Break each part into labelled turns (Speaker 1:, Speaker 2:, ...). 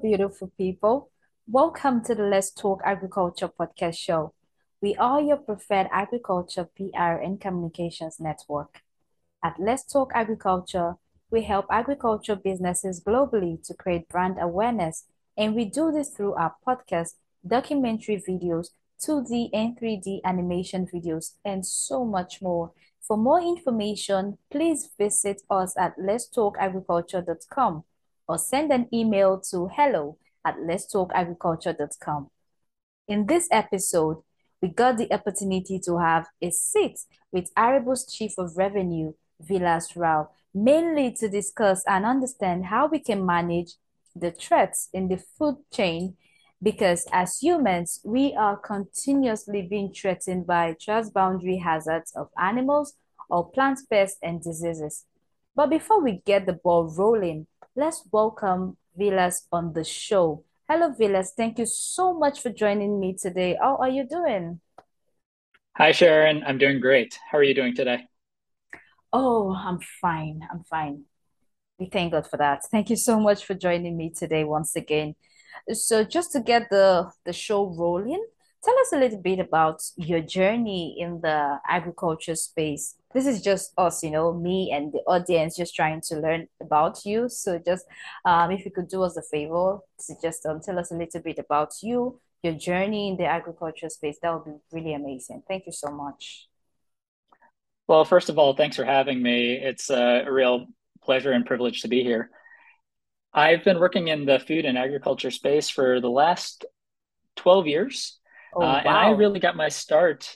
Speaker 1: beautiful people. Welcome to the Let's Talk Agriculture podcast show. We are your preferred agriculture, PR, and communications network. At Let's Talk Agriculture, we help agriculture businesses globally to create brand awareness, and we do this through our podcast, documentary videos, 2D and 3D animation videos, and so much more. For more information, please visit us at letstalkagriculture.com or send an email to hello@letstalkagriculture.com. In this episode, we got the opportunity to have a seat with Aribus Chief of Revenue, Vilas Rao, mainly to discuss and understand how we can manage the threats in the food chain because as humans, we are continuously being threatened by transboundary hazards of animals or plant pests and diseases. But before we get the ball rolling, let's welcome Vilas on the show. Hello, Vilas. Thank you so much for joining me today. How are you doing?
Speaker 2: Hi, Sharon. I'm doing great. How are you doing today?
Speaker 1: Oh, I'm fine. I'm fine. We thank God for that. Thank you so much for joining me today once again. So, just to get the show rolling, tell us a little bit about your journey in the agriculture space. This is just us, me and the audience just trying to learn about you. So, just if you could do us a favor to just tell us a little bit about you, your journey in the agriculture space, that would be really amazing. Thank you so much.
Speaker 2: Well, first of all, thanks for having me. It's a real pleasure and privilege to be here. I've been working in the food and agriculture space for the last 12 years,
Speaker 1: Oh,
Speaker 2: and I
Speaker 1: wow.
Speaker 2: really got my start.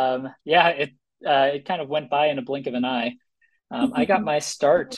Speaker 2: It kind of went by in a blink of an eye. I got my start.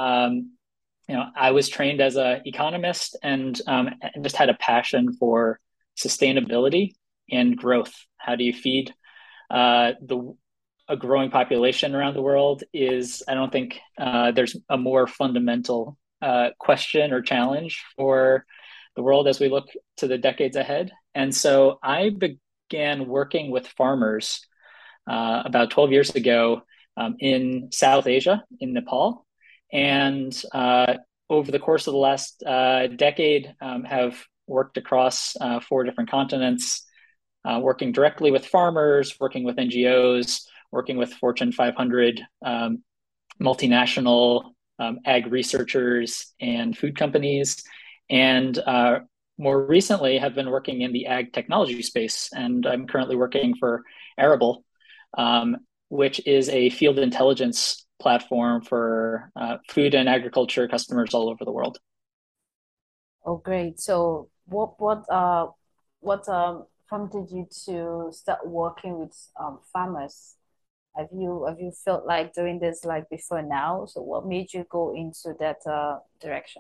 Speaker 2: I was trained as an economist and just had a passion for sustainability and growth. How do you feed the a growing population around the world is, I don't think there's a more fundamental question or challenge for the world as we look to the decades ahead. And so I began working with farmers about 12 years ago in South Asia, in Nepal. And over the course of the last decade, have worked across four different continents, working directly with farmers, working with NGOs, working with Fortune 500 multinational ag researchers and food companies. And more recently have been working in the ag technology space. And I'm currently working for Arable, which is a field intelligence platform for food and agriculture customers all over the world.
Speaker 1: Oh, great. So what prompted you to start working with farmers? Have you felt like doing this like before now? So what made you go into that direction?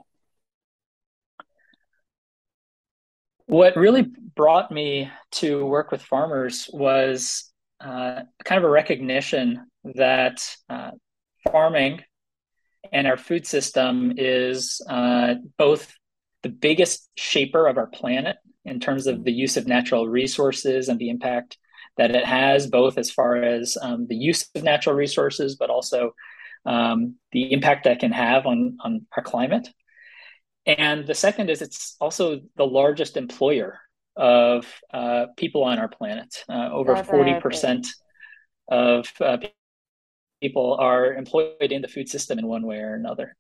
Speaker 2: What really brought me to work with farmers was kind of a recognition that farming and our food system is both the biggest shaper of our planet in terms of the use of natural resources and the impact that it has, both as far as the use of natural resources, but also the impact that can have on our climate. And the second is it's also the largest employer of people on our planet. Over
Speaker 1: That I agree.
Speaker 2: 40% of people are employed in the food system in one way or another.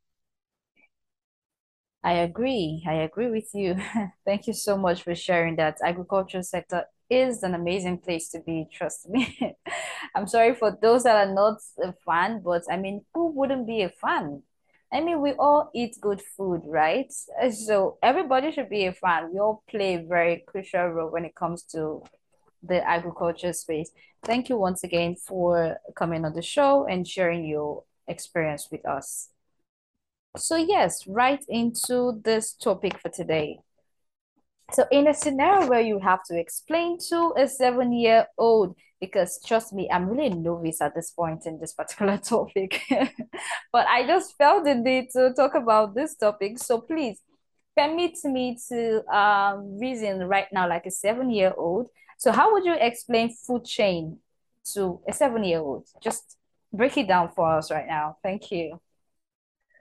Speaker 1: I agree. I agree with you. Thank you so much for sharing that. Agriculture sector is an amazing place to be, trust me. I'm sorry for those that are not a fan, but I mean, who wouldn't be a fan? I mean, we all eat good food, right? So everybody should be a fan. We all play a very crucial role when it comes to the agriculture space. Thank you once again for coming on the show and sharing your experience with us. So, yes, right into this topic for today. So, in a scenario where you have to explain to a 7-year-old, because trust me, I'm really a novice at this point in this particular topic, but I just felt the need to talk about this topic. So, please permit me to reason right now like a 7-year-old. So, how would you explain food chain to a 7-year-old? Just break it down for us right now. Thank you.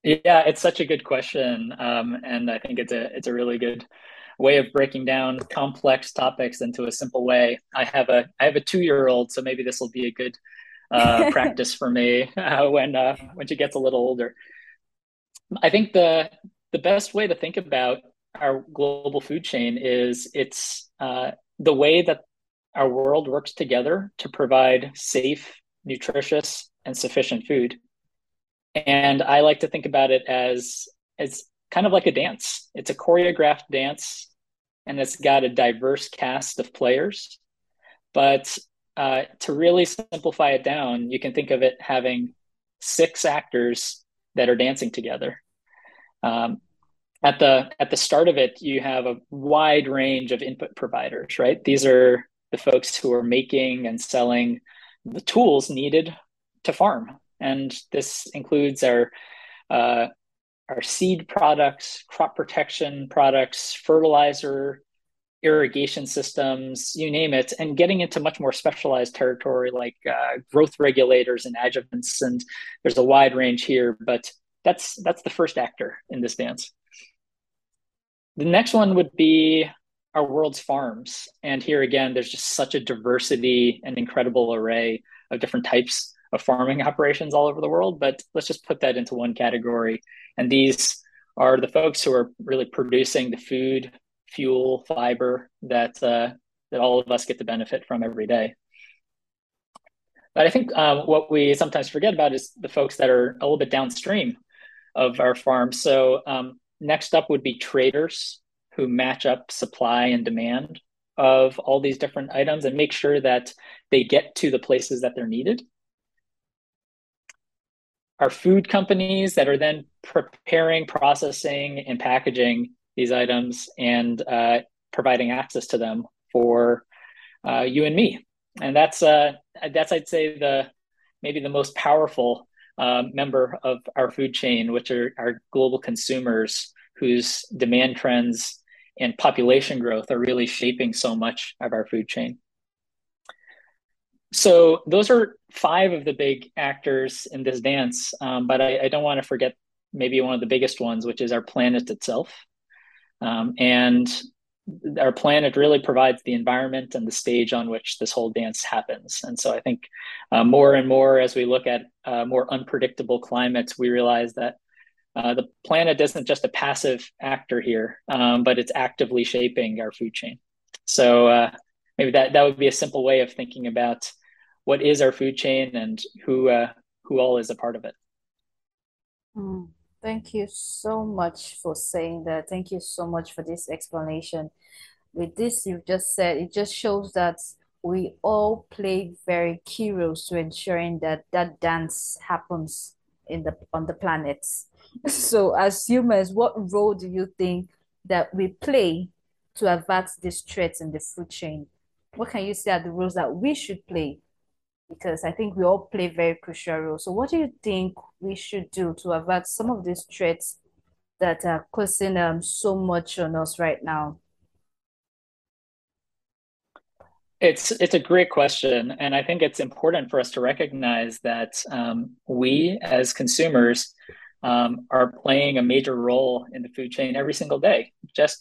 Speaker 2: Yeah, it's such a good question, and I think it's a really good way of breaking down complex topics into a simple way. I have a 2-year-old, so maybe this will be a good practice for me when she gets a little older. I think the best way to think about our global food chain is it's the way that our world works together to provide safe, nutritious, and sufficient food. And I like to think about it as kind of like a dance. It's a choreographed dance, and it's got a diverse cast of players. But to really simplify it down, you can think of it having 6 actors that are dancing together. Um, at the start of it, you have a wide range of input providers, right? These are the folks who are making and selling the tools needed to farm, and this includes uh, our seed products, crop protection products, fertilizer, irrigation systems, you name it, and getting into much more specialized territory like growth regulators and adjuvants. And there's a wide range here, but that's the first actor in this dance. The next one would be our world's farms. And here again, there's just such a diversity and incredible array of different types of farming operations all over the world. But let's just put that into one category. And these are the folks who are really producing the food, fuel, fiber that all of us get to benefit from every day. But I think what we sometimes forget about is the folks that are a little bit downstream of our farms. So next up would be traders who match up supply and demand of all these different items and make sure that they get to the places that they're needed. Our food companies that are then preparing, processing, and packaging these items and providing access to them for you and me. And that's I'd say the maybe the most powerful member of our food chain, which are our global consumers whose demand trends and population growth are really shaping so much of our food chain. So those are 5 of the big actors in this dance, but I don't want to forget maybe one of the biggest ones, which is our planet itself. And our planet really provides the environment and the stage on which this whole dance happens. And so I think more and more as we look at more unpredictable climates, we realize that the planet isn't just a passive actor here, but it's actively shaping our food chain. So maybe that would be a simple way of thinking about what is our food chain and who all is a part of it.
Speaker 1: Mm. Thank you so much for saying that. Thank you so much for this explanation. With this you've just said, it just shows that we all play very key roles to ensuring that that dance happens in the on the planet. So, as humans, what role do you think that we play to avert these threats in the food chain? What can you say are the roles that we should play? Because I think we all play very crucial roles. So, what do you think we should do to avert some of these threats that are causing so much on us right now?
Speaker 2: It's a great question, and I think it's important for us to recognize that we as consumers are playing a major role in the food chain every single day,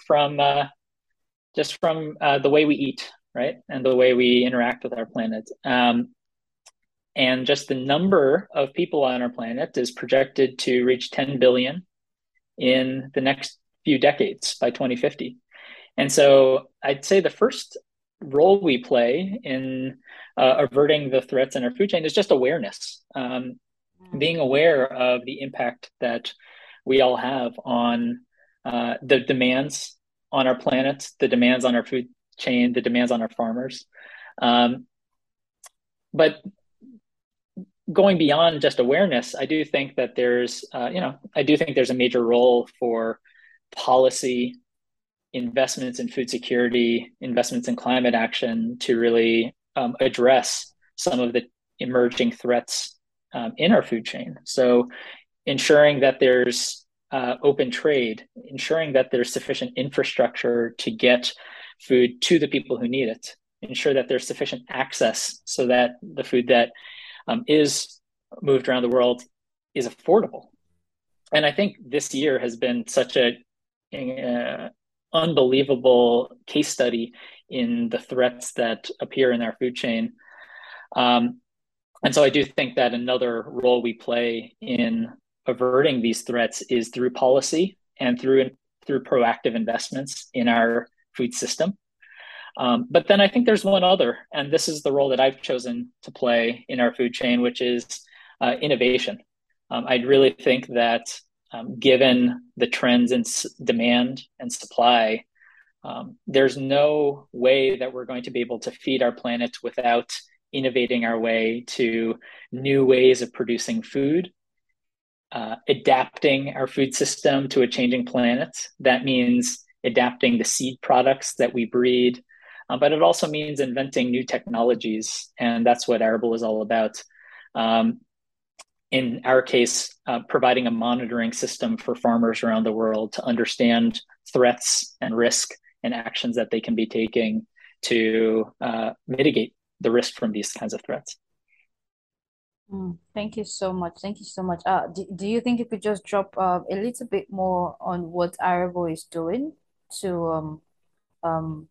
Speaker 2: just from the way we eat, right, and the way we interact with our planet. And just the number of people on our planet is projected to reach 10 billion in the next few decades by 2050. And so I'd say the first role we play in averting the threats in our food chain is just awareness,
Speaker 1: Mm.
Speaker 2: being aware of the impact that we all have on the demands on our planet, the demands on our food chain, the demands on our farmers. Um, but going beyond just awareness, I do think that I do think there's a major role for policy investments in food security, investments in climate action to really address some of the emerging threats in our food chain. So, ensuring that there's open trade, ensuring that there's sufficient infrastructure to get food to the people who need it, ensure that there's sufficient access so that the food that is moved around the world is affordable. And I think this year has been such a unbelievable case study in the threats that appear in our food chain. Um, and so I do think that another role we play in averting these threats is through policy and through proactive investments in our food system. But then I think there's one other, and this is the role that I've chosen to play in our food chain, which is innovation. I really think that given the trends in demand and supply, there's no way that we're going to be able to feed our planet without innovating our way to new ways of producing food, adapting our food system to a changing planet. That means adapting the seed products that we breed, but it also means inventing new technologies. And that's what Arable is all about. Um, in our case, providing a monitoring system for farmers around the world to understand threats and risk and actions that they can be taking to mitigate the risk from these kinds of threats.
Speaker 1: Thank you so much. Thank you so much. Do you think you could just drop a little bit more on what Arabo is doing to um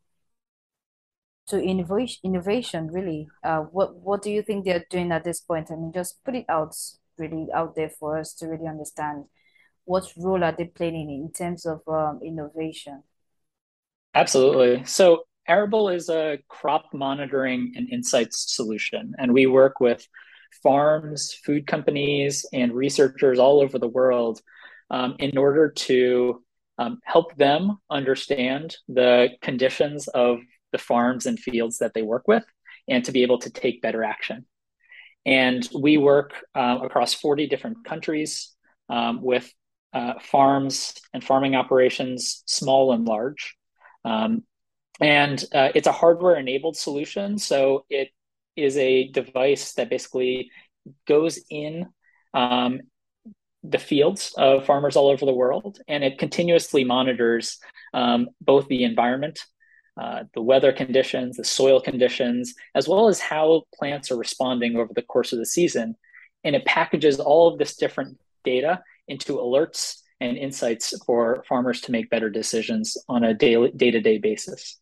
Speaker 1: innovation really? What do you think they're doing at this point? I mean, just put it out really out there for us to really understand what role are they playing in terms of innovation.
Speaker 2: Absolutely. So Arable is a crop monitoring and insights solution, and we work with farms, food companies, and researchers all over the world in order to help them understand the conditions of the farms and fields that they work with and to be able to take better action. And we work across 40 different countries with farms and farming operations, small and large. Um, and it's a hardware enabled solution. So it is a device that basically goes in um, the fields of farmers all over the world, and it continuously monitors both the environment, the weather conditions, the soil conditions, as well as how plants are responding over the course of the season. And it packages all of this different data into alerts and insights for farmers to make better decisions on a daily day-to-day basis.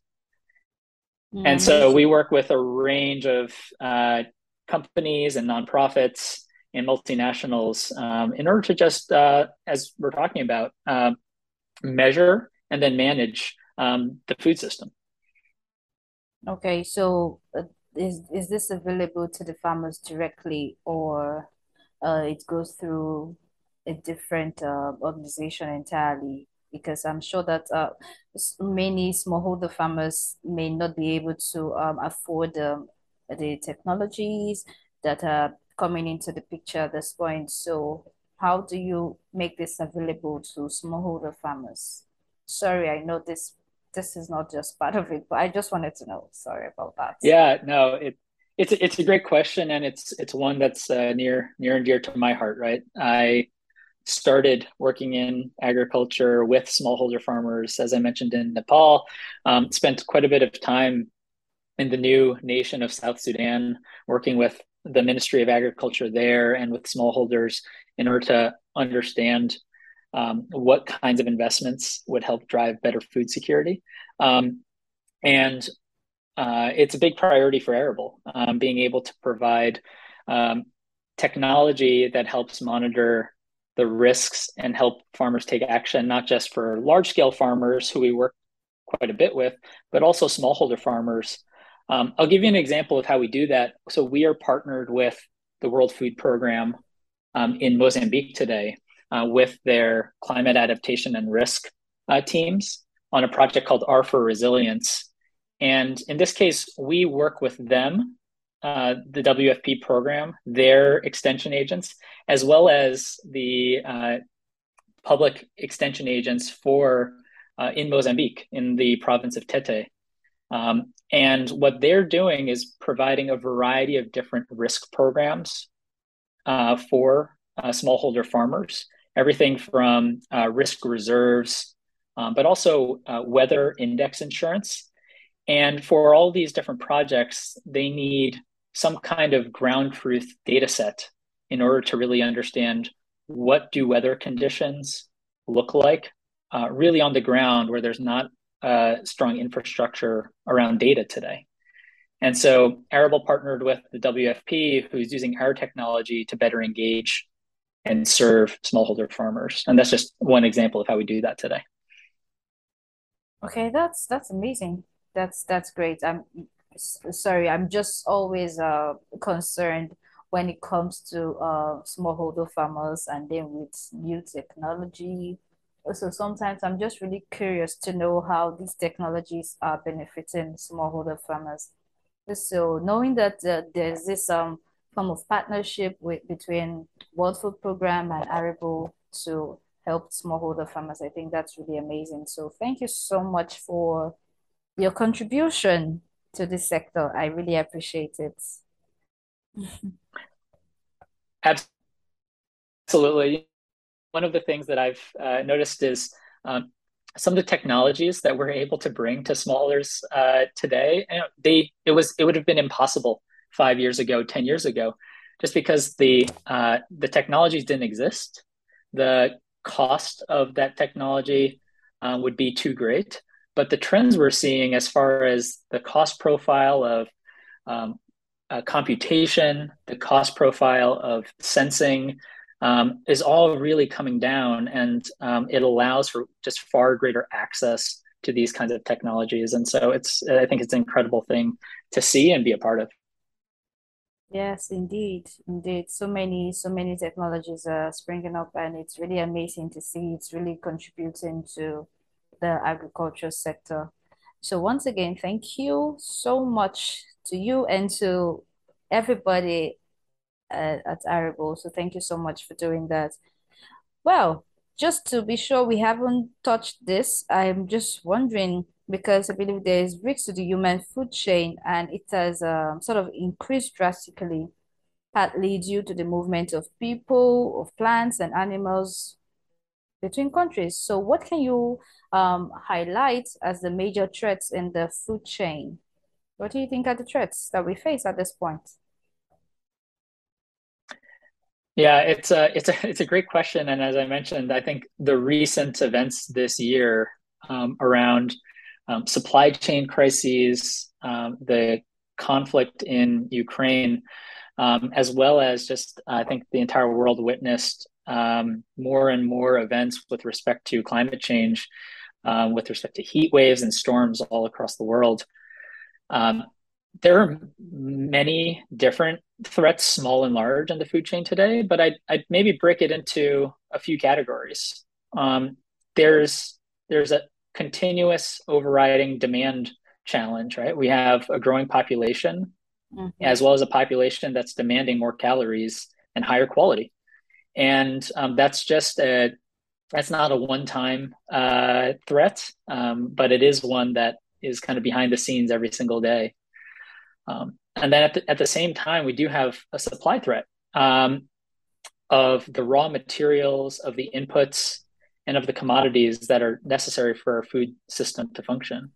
Speaker 2: And so we
Speaker 1: Amazing.
Speaker 2: work with a range of companies and nonprofits and multinationals in order to just, as we're talking about, measure and then manage the food system.
Speaker 1: Okay, so is this available to the farmers directly, or it goes through a different organization entirely? Because I'm sure that many smallholder farmers may not be able to afford the technologies that are coming into the picture at this point. So how do you make this available to smallholder farmers? Sorry, I know this is not just part of it, but I just wanted to know. Sorry about that.
Speaker 2: Yeah, no, it's a great question, and it's one that's near and dear to my heart, right? I started working in agriculture with smallholder farmers, as I mentioned in Nepal. Spent quite a bit of time in the new nation of South Sudan, working with the Ministry of Agriculture there and with smallholders in order to understand what kinds of investments would help drive better food security. Um, and it's a big priority for Arable, being able to provide um, technology that helps monitor the risks and help farmers take action, not just for large scale farmers who we work quite a bit with, but also smallholder farmers. I'll give you an example of how we do that. So we are partnered with the World Food Program in Mozambique today with their climate adaptation and risk teams on a project called R for Resilience. And in this case, we work with them, the WFP program, their extension agents, as well as the public extension agents for in Mozambique, in the province of Tete. And what they're doing is providing a variety of different risk programs for smallholder farmers, everything from risk reserves, but also weather index insurance. And for all these different projects, they need some kind of ground truth data set in order to really understand what do weather conditions look like really on the ground where there's not a strong infrastructure around data today. And so Arable partnered with the WFP, who's using our technology to better engage and serve smallholder farmers. And that's just one example of how we do that today.
Speaker 1: Okay, that's amazing. That's great. Sorry, I'm just always concerned when it comes to smallholder farmers and then with new technology. So sometimes I'm just really curious to know how these technologies are benefiting smallholder farmers. So knowing that there's this form of partnership between World Food Program and Arable to help smallholder farmers, I think that's really amazing. So thank you so much for your contribution to this sector. I really appreciate it.
Speaker 2: Absolutely. One of the things that I've noticed is some of the technologies that we're able to bring to smallholders today. It would have been impossible 5 years ago, 10 years ago, just because the technologies didn't exist. The cost of that technology would be too great. But the trends we're seeing as far as the cost profile of um, computation, the cost profile of sensing, is all really coming down, and it allows for just far greater access to these kinds of technologies. And so I think it's an incredible thing to see and be a part of.
Speaker 1: Yes, indeed, indeed. So many technologies are springing up, and it's really amazing to see it's really contributing to the agriculture sector. So once again, thank you so much to you and to everybody at Arable. So thank you so much for doing that. Well, just to be sure we haven't touched this, I'm just wondering because I believe there is risks to the human food chain and it has sort of increased drastically, partly due to the movement of people, of plants and animals between countries. So what can you highlight as the major threats in the food chain? What do you think are the threats that we face at this point?
Speaker 2: Yeah, it's a great question, and as I mentioned, I think the recent events this year around supply chain crises, the conflict in Ukraine, as well as just I think the entire world witnessed more and more events with respect to climate change, with respect to heat waves and storms all across the world. Um, there are many different threats, small and large, in the food chain today, but I'd maybe break it into a few categories. Um, there's a continuous overriding demand challenge, right? We have a growing population
Speaker 1: Mhm.
Speaker 2: as well as a population that's demanding more calories and higher quality. And that's not a one-time threat, but it is one that is kind of behind the scenes every single day. And then at the same time, we do have a supply threat of the raw materials, of the inputs, and of the commodities that are necessary for our food system to function.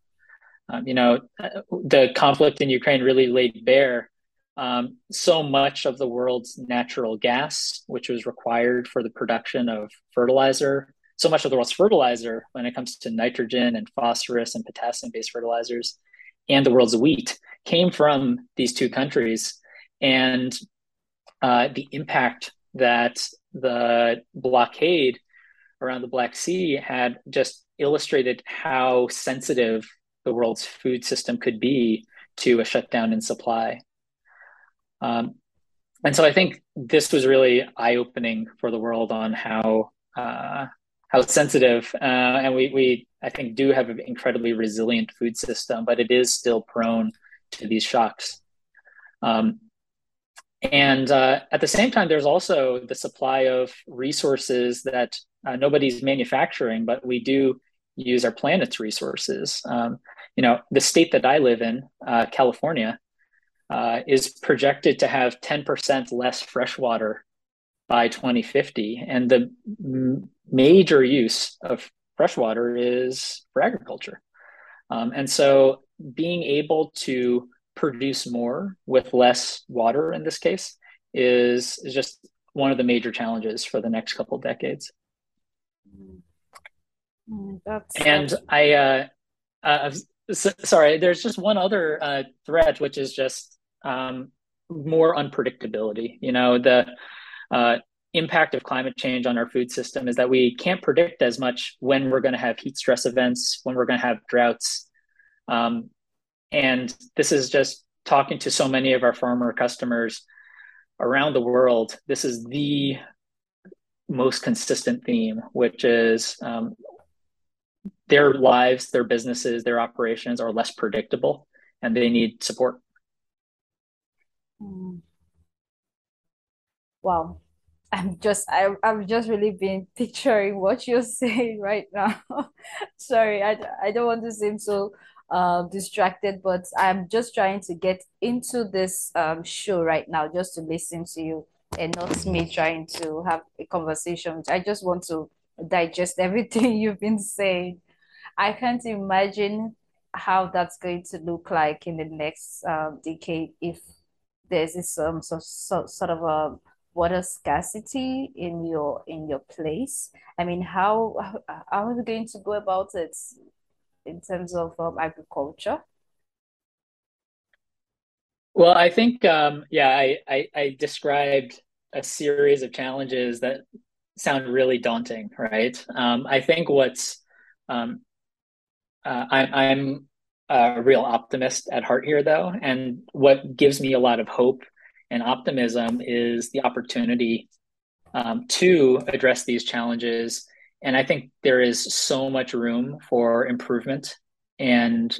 Speaker 2: The conflict in Ukraine really laid bare so much of the world's natural gas, which was required for the production of fertilizer. So much of the world's fertilizer, when it comes to nitrogen and phosphorus and potassium-based fertilizers, and the world's wheat, came from these two countries. And the impact that the blockade around the Black Sea had just illustrated how sensitive the world's food system could be to a shutdown in supply. Um, and so I think this was really eye-opening for the world on how sensitive, and we I think do have an incredibly resilient food system, but it is still prone to these shocks. Um, and at the same time, there's also the supply of resources that nobody's manufacturing, but we do use our planet's resources. The state that I live in, California, is projected to have 10% less fresh water by 2050. And the major use of fresh water is for agriculture. And so being able to produce more with less water in this case is just one of the major challenges for the next couple of decades.
Speaker 1: Mm, that's
Speaker 2: And uh, sorry, there's just one other threat, which is just more unpredictability. You know, the uh, impact of climate change on our food system is that we can't predict as much when we're going to have heat stress events, when we're going to have droughts. Um, and this is just talking to so many of our farmer customers around the world. This is the most consistent theme, which is their lives, their businesses, their operations are less predictable and they need support.
Speaker 1: mm, wow. I'm just really been picturing what you're saying right now. Sorry, I don't want to seem so distracted, but I'm just trying to get into this show right now just to listen to you and not me trying to have a conversation. I just want to digest everything you've been saying. I can't imagine how that's going to look like in the next decade if there's this sort of a water scarcity in your place. I mean, how are we going to go about it in terms of agriculture?
Speaker 2: Well, I think, yeah, I described a series of challenges that sound really daunting, right? I think um, I'm a real optimist at heart here, though, and what gives me a lot of hope and optimism is the opportunity to address these challenges. And I think there is so much room for improvement and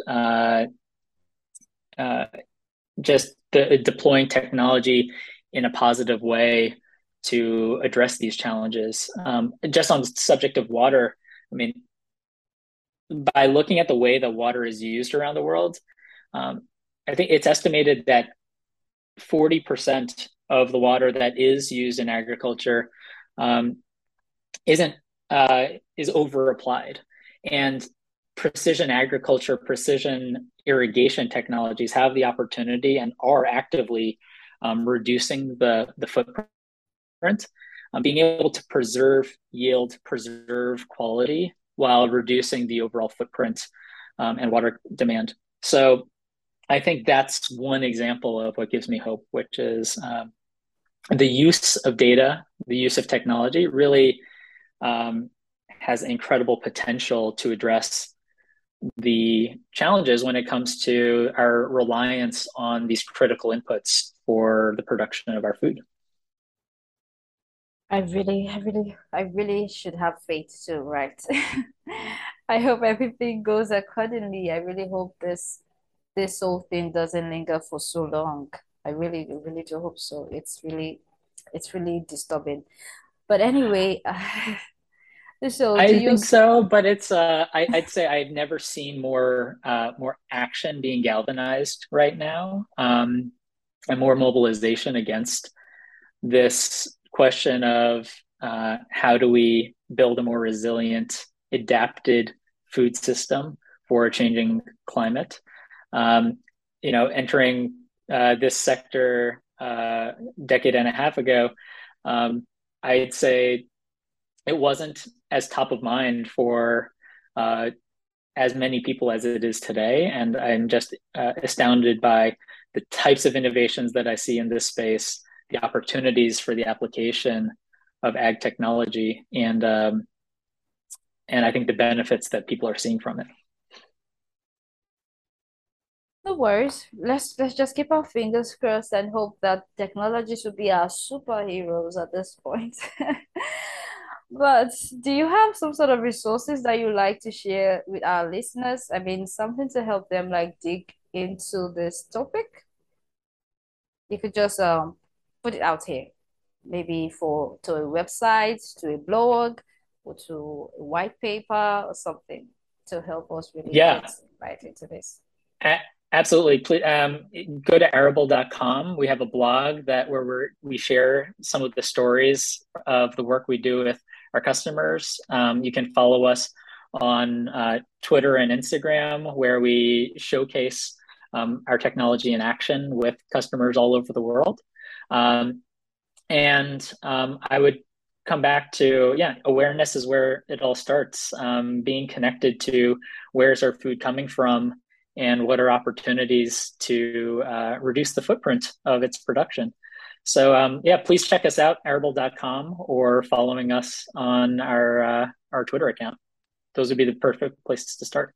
Speaker 2: uh, just deploying technology in a positive way to address these challenges. Just on the subject of water, I mean, by looking at the way that water is used around the world, um, I think it's estimated that 40% of the water that is used in agriculture um, isn't is over applied, and precision agriculture, precision irrigation technologies have the opportunity and are actively reducing the footprint, being able to preserve yield, preserve quality while reducing the overall footprint and water demand. So I think that's one example of what gives me hope, which is the use of data, the use of technology really um, has incredible potential to address the challenges when it comes to our reliance on these critical inputs for the production of our food.
Speaker 1: I really should have faith too, right? I hope everything goes accordingly. I really hope this whole thing doesn't linger for so long. I really do hope so. It's really disturbing. But anyway, so do
Speaker 2: I
Speaker 1: you?
Speaker 2: think so, but it's I'd say I've never seen more action being galvanized right now, and more mobilization against this question of how do we build a more resilient, adapted food system for a changing climate. Um, you know, entering this sector decade and a half ago, um, I'd say it wasn't as top of mind for uh, as many people as it is today. And I'm just astounded by the types of innovations that I see in this space, the opportunities for the application of ag technology, and I think the benefits that people are seeing from it.
Speaker 1: No worries. Let's just keep our fingers crossed and hope that technologies will be our superheroes at this point. But do you have some sort of resources that you like to share with our listeners? I mean, something to help them like dig into this topic. You could just put it out here, maybe for to a website, to a blog, or to a white paper or something to help us really get
Speaker 2: Yeah,
Speaker 1: right into this.
Speaker 2: a- absolutely. Please, go to arable.com. We have a blog that where we share some of the stories of the work we do with our customers. You can follow us on Twitter and Instagram, where we showcase our technology in action with customers all over the world. Um, And I would come back to, yeah, awareness is where it all starts. Being connected to where's our food coming from and what are opportunities to reduce the footprint of its production. So yeah, please check us out, arable.com, or following us on our Twitter account. Those would be the perfect places to start.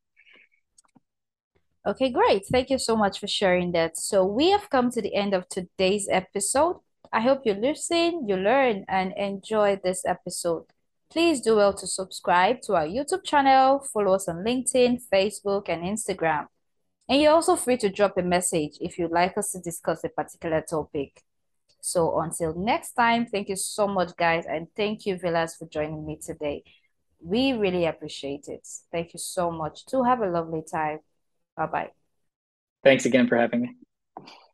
Speaker 1: Okay, great. Thank you so much for sharing that. So we have come to the end of today's episode. I hope you listen, you learn, and enjoy this episode. Please do well to subscribe to our YouTube channel, follow us on LinkedIn, Facebook, and Instagram. And you're also free to drop a message if you'd like us to discuss a particular topic. So until next time, thank you so much, guys, and thank you, Villas, for joining me today. We really appreciate it. Thank you so much. To have a lovely time. Bye bye.
Speaker 2: Thanks again for having me.